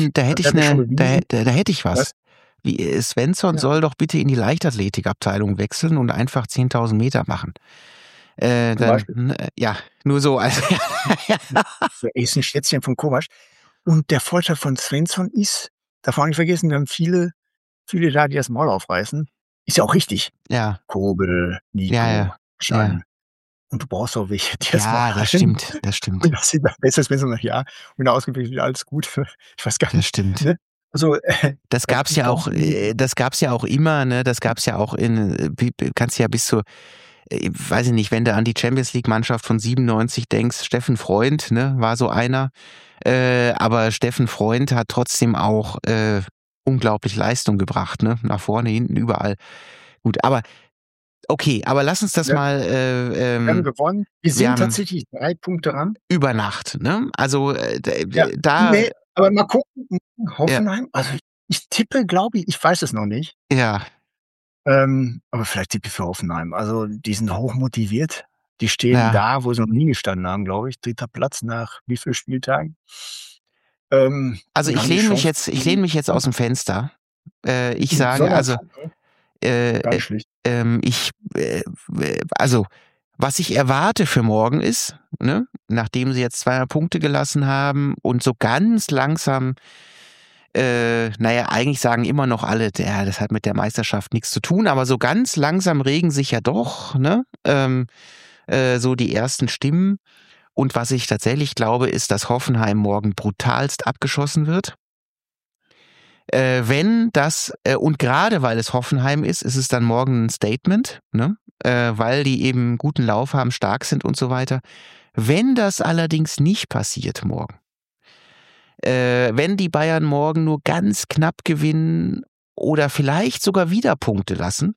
ich was. Wie Svensson soll doch bitte in die Leichtathletikabteilung wechseln und einfach 10.000 Meter machen. Nur so. Also, er ist ein Schätzchen von Kovac. Und der Vorteil von Svensson ist, darf man nicht vergessen, wir haben viele da, die das Maul aufreißen. Ist ja auch richtig. Ja. Kobel, Nico, Schan. Ja. Und du brauchst auch welche, die das Maul das stimmt. Und das sieht besser als nach Jahr. Und ausgewiesen alles gut. Ich weiß gar nicht. Das stimmt. Ne? Also, das gab's ja auch immer, ne? Das gab's ja auch kannst ja bis zu, weiß ich nicht, wenn du an die Champions League Mannschaft von 97 denkst, Steffen Freund, ne, war so einer. Aber Steffen Freund hat trotzdem auch unglaublich Leistung gebracht, ne? Nach vorne, hinten, überall. Gut, aber okay, aber lass uns das mal. Wir haben gewonnen. Wir sind tatsächlich 3 Punkte ran. Über Nacht, ne? Also Nee, aber mal gucken. Hoffenheim. Ja. Also ich tippe, glaube ich weiß es noch nicht. Ja. Aber vielleicht tippe ich für Hoffenheim. Also die sind hoch motiviert. Die stehen da, wo sie noch nie gestanden haben, glaube ich. 3. Platz nach wie vielen Spieltagen? Also ich lehne mich jetzt aus dem Fenster. Ich sage, also also was ich erwarte für morgen ist, ne, nachdem sie jetzt 2 Punkte gelassen haben und so ganz langsam, eigentlich sagen immer noch alle, das hat mit der Meisterschaft nichts zu tun, aber so ganz langsam regen sich ja doch, ne, so die ersten Stimmen. Und was ich tatsächlich glaube, ist, dass Hoffenheim morgen brutalst abgeschossen wird. Und gerade weil es Hoffenheim ist es dann morgen ein Statement, ne? Weil die eben guten Lauf haben, stark sind und so weiter. Wenn das allerdings nicht passiert morgen, wenn die Bayern morgen nur ganz knapp gewinnen oder vielleicht sogar wieder Punkte lassen,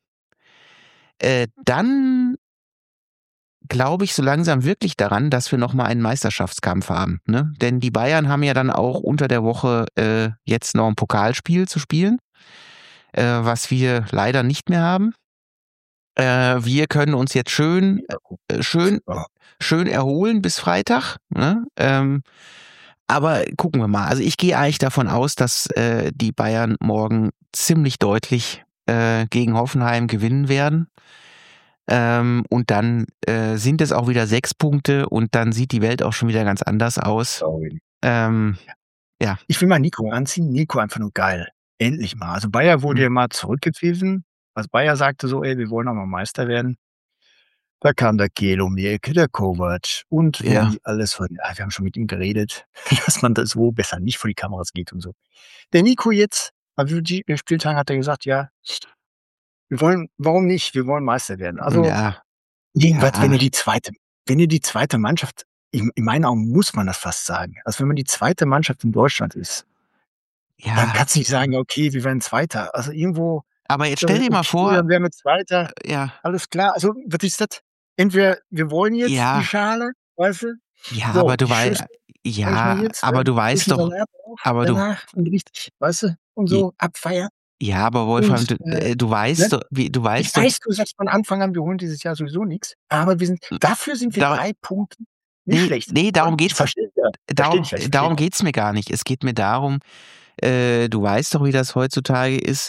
dann glaube ich so langsam wirklich daran, dass wir nochmal einen Meisterschaftskampf haben. Ne? Denn die Bayern haben ja dann auch unter der Woche jetzt noch ein Pokalspiel zu spielen, was wir leider nicht mehr haben. Wir können uns jetzt schön erholen bis Freitag. Ne? Aber gucken wir mal. Also ich gehe eigentlich davon aus, dass die Bayern morgen ziemlich deutlich gegen Hoffenheim gewinnen werden. Und dann sind es auch wieder 6 Punkte und dann sieht die Welt auch schon wieder ganz anders aus. Sorry. Ja. Ich will mal Nico anziehen. Nico einfach nur geil. Endlich mal. Also Bayer wurde ja mal zurückgewiesen. Also Bayer sagte so, ey, wir wollen auch mal Meister werden. Da kam der Kehl um die Ecke, der Kovac und wer nicht alles von, wir haben schon mit ihm geredet, dass man das so besser nicht vor die Kameras geht und so. Der Nico jetzt, also die Spieltagen hat er gesagt, ja, warum nicht? Wir wollen Meister werden. Also irgendwas, wenn ihr die zweite Mannschaft, in meinen Augen muss man das fast sagen. Also wenn man die zweite Mannschaft in Deutschland ist, dann kannst du nicht sagen, okay, wir werden Zweiter. Also irgendwo. Aber jetzt stell dir mal vor. Dann wären wir Zweiter. Alles klar. Also, was ist das? Entweder wir wollen jetzt die Schale, weißt du? Ja, so, aber du weißt, aber du weißt doch, aber danach und richtig, weißt du? Und so abfeiern. Ja, aber Wolfram, du weißt, ne? du weißt ich weiß, du sagst von Anfang an, wir holen dieses Jahr sowieso nichts, aber dafür sind wir 3 Punkte nicht schlecht. Nee, darum geht's. Darum geht's mir gar nicht. Es geht mir darum, du weißt doch, wie das heutzutage ist,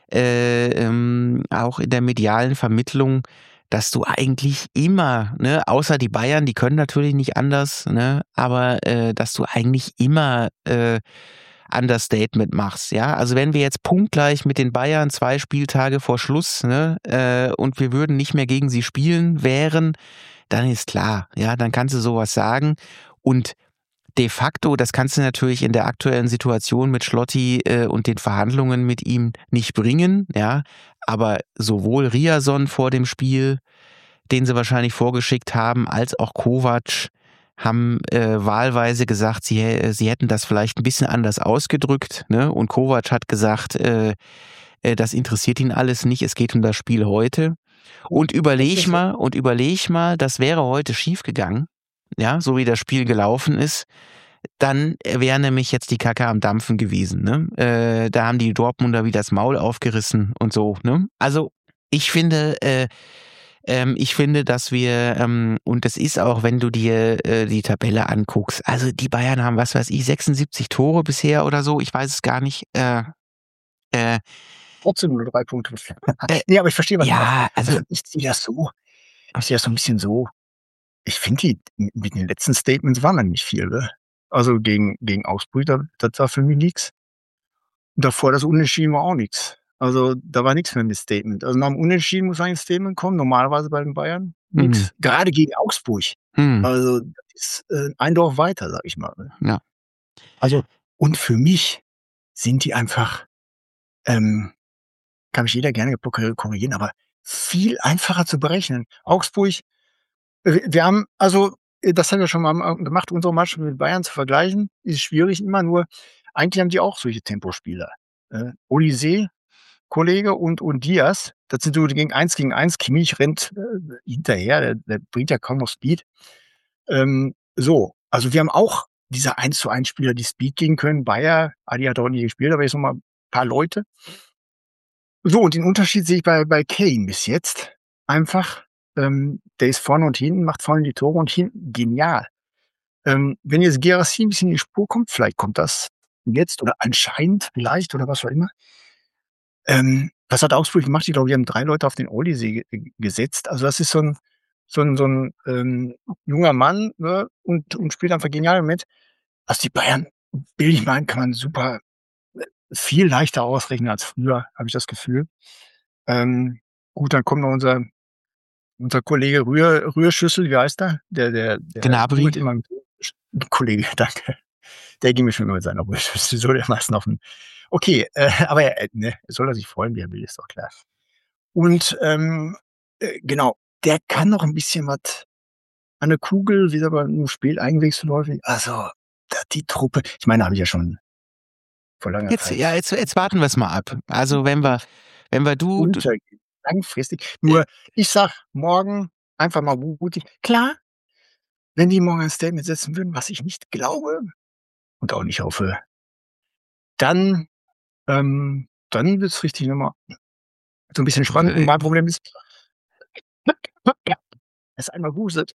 auch in der medialen Vermittlung, dass du eigentlich immer, ne, außer die Bayern, die können natürlich nicht anders, ne, aber dass du eigentlich immer Understatement machst, ja. Also wenn wir jetzt punktgleich mit den Bayern 2 Spieltage vor Schluss, ne, und wir würden nicht mehr gegen sie spielen wären, dann ist klar, ja, dann kannst du sowas sagen. Und de facto, das kannst du natürlich in der aktuellen Situation mit Schlotti und den Verhandlungen mit ihm nicht bringen, ja. Aber sowohl Riason vor dem Spiel, den sie wahrscheinlich vorgeschickt haben, als auch Kovac haben wahlweise gesagt, sie hätten das vielleicht ein bisschen anders ausgedrückt, ne? Und Kovac hat gesagt, das interessiert ihn alles nicht, es geht um das Spiel heute. Und überleg mal, das wäre heute schiefgegangen, ja, so wie das Spiel gelaufen ist, dann wäre nämlich jetzt die Kacke am Dampfen gewesen, ne? Da haben die Dortmunder wieder das Maul aufgerissen und so, ne? Also ich finde, dass wir, und das ist auch, wenn du dir die Tabelle anguckst, also die Bayern haben, was weiß ich, 76 Tore bisher oder so, ich weiß es gar nicht. Trotzdem nur 3 Punkte. Nee, aber ich verstehe, was du meinst. Also ich sehe das so ein bisschen so. Ich finde, mit den letzten Statements war man nicht viel, ne? Also gegen Augsburg, das war für mich nix. Davor das Unentschieden war auch nix. Also da war nichts mehr mit Statement. Also nach dem Unentschieden muss eigentlich ein Statement kommen, normalerweise bei den Bayern. Nix. Gerade gegen Augsburg. Also das ist ein Dorf weiter, sag ich mal. Ja. Also, und für mich sind die einfach, kann mich jeder gerne korrigieren, aber viel einfacher zu berechnen. Augsburg, wir haben, also das haben wir schon mal gemacht, unsere Mannschaft mit Bayern zu vergleichen, ist schwierig immer, nur eigentlich haben die auch solche Tempospieler. Olise, Kollege und Diaz, das sind so gegen 1 gegen 1, Kimmich rennt hinterher, der bringt ja kaum noch Speed. So, also wir haben auch diese 1:1 Spieler, die Speed gehen können. Bayer, Adi hat auch nie gespielt, aber jetzt noch mal ein paar Leute. So, und den Unterschied sehe ich bei Kane bis jetzt. Einfach, der ist vorne und hinten, macht vorne die Tore und hinten genial. Wenn jetzt Guirassy ein bisschen in die Spur kommt, vielleicht kommt das jetzt oder anscheinend vielleicht oder was auch immer. Was hat Augsburg gemacht? Ich glaube, die haben 3 Leute auf den Olise gesetzt. Also das ist so ein junger Mann, ne, und spielt einfach genial mit. Also die Bayern, bilde ich mal, kann man super viel leichter ausrechnen als früher, habe ich das Gefühl. Gut, dann kommt noch unser Kollege Rührschüssel, wie heißt er? Der Gnabry. Immer Kollege, danke. Der ging mir schon immer mit seiner Rührschüssel so dermaßen auf den. Okay, aber ne, soll er sich freuen, wie er will, ist doch klar. Und genau, der kann noch ein bisschen was an der Kugel, wie aber nur spät Eigenwegsläufe. Also die Truppe, ich meine, habe ich ja schon vor langer Zeit. Ja, jetzt warten wir es mal ab. Also wenn wir langfristig. Nur ich sag morgen einfach mal mutig. Klar, wenn die morgen ein Statement setzen würden, was ich nicht glaube und auch nicht hoffe, dann wird's richtig nochmal so ein bisschen spannend. Und mein Problem ist, es einmal huset.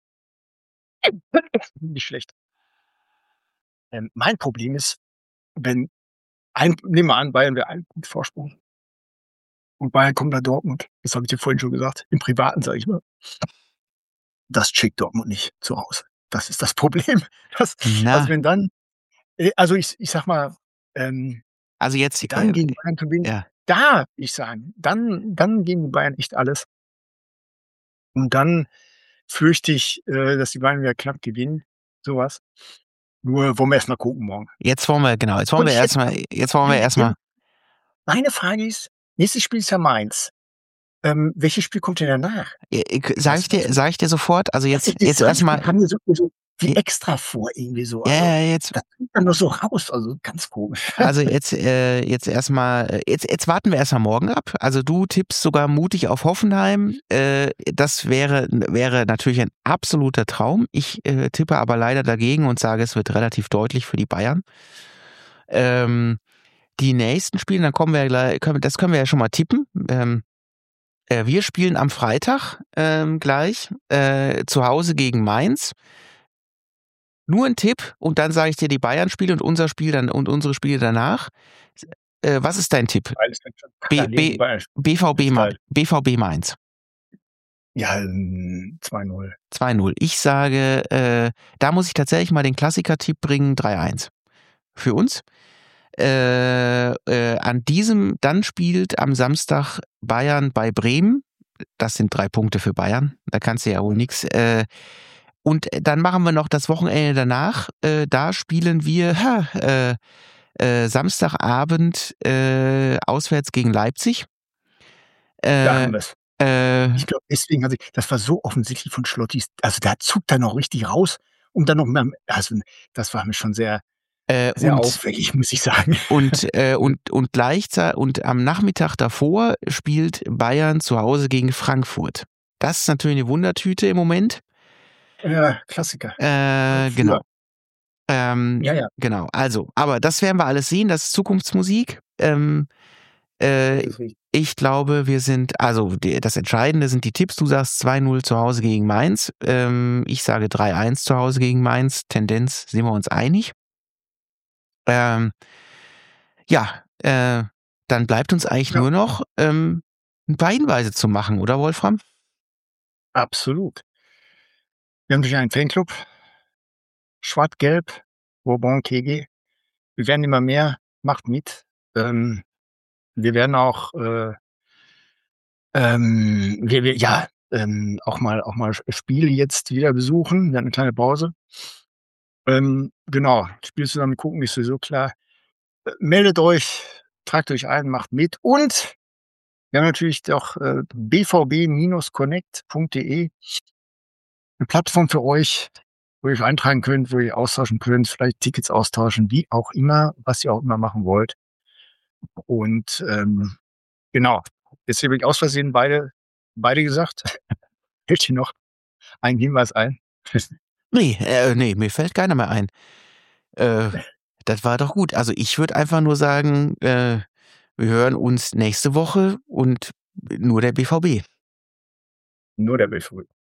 Nicht schlecht. Mein Problem ist, nehmen wir an, Bayern wäre ein Punkt Vorsprung. Und Bayern kommt nach Dortmund. Das habe ich dir vorhin schon gesagt. Im Privaten, sage ich mal. Das checkt Dortmund nicht zu Hause. Das ist das Problem. Also Na, wenn dann also ich sage mal, also jetzt, dann gegen Bayern zu gewinnen, ja, da würde ich sagen, dann gegen die Bayern echt alles. Und dann fürchte ich, dass die Bayern wieder knapp gewinnen, so was. Nur wollen wir erst mal gucken morgen. jetzt wollen wir Und erstmal, meine Frage ist, nächstes Spiel ist ja Mainz. Welches Spiel kommt denn danach? sag ich dir sofort, also jetzt erstmal, Kam mir so wie extra vor irgendwie so. Also, ja, jetzt, das kommt dann nur so raus, also ganz komisch. also jetzt erstmal, jetzt warten wir erstmal morgen ab. Also du tippst sogar mutig auf Hoffenheim. Das wäre natürlich ein absoluter Traum. Ich tippe aber leider dagegen und sage, es wird relativ deutlich für die Bayern. Die nächsten Spiele, dann kommen wir gleich, das können wir ja schon mal tippen. Wir spielen am Freitag gleich zu Hause gegen Mainz. Nur ein Tipp und dann sage ich dir die Bayern-Spiele und unser Spiel dann und unsere Spiele danach. Was ist dein Tipp? BVB Mainz. Ja, 2-0. 2-0. Ich sage, da muss ich tatsächlich mal den Klassiker-Tipp bringen, 3-1. Für uns. Dann spielt am Samstag Bayern bei Bremen. Das sind 3 Punkte für Bayern. Da kannst du ja wohl nichts. Und dann machen wir noch das Wochenende danach. Da spielen wir Samstagabend auswärts gegen Leipzig. Da haben wir's. Ich glaube, deswegen das war so offensichtlich von Schlottis, also da zuckt er noch richtig raus, um dann noch mal, also das war mir schon sehr auffällig, muss ich sagen. Und gleichzeitig und am Nachmittag davor spielt Bayern zu Hause gegen Frankfurt. Das ist natürlich eine Wundertüte im Moment. Ja, Klassiker. Genau. Ja. Genau. Also, aber das werden wir alles sehen. Das ist Zukunftsmusik. Ich glaube, das Entscheidende sind die Tipps. Du sagst 2-0 zu Hause gegen Mainz. Ich sage 3-1 zu Hause gegen Mainz. Tendenz sind wir uns einig. Dann bleibt uns eigentlich nur noch ein paar Hinweise zu machen, oder Wolfram? Absolut. Wir haben natürlich einen Fanclub. Schwarz-Gelb, Bourbon KG. Wir werden immer mehr. Macht mit. Wir werden auch auch mal Spiele jetzt wieder besuchen. Wir hatten eine kleine Pause. Genau, Spiel zusammen gucken ist sowieso klar. Meldet euch, tragt euch ein, macht mit. Und wir haben natürlich auch bvb-connect.de, eine Plattform für euch, wo ihr euch eintragen könnt, wo ihr austauschen könnt, vielleicht Tickets austauschen, wie auch immer, was ihr auch immer machen wollt. Und genau, jetzt habe ich aus Versehen beide gesagt. Fällt dir noch ein Hinweis ein? Nee, mir fällt keiner mehr ein. Das war doch gut. Also ich würde einfach nur sagen, wir hören uns nächste Woche und nur der BVB. Nur der BVB.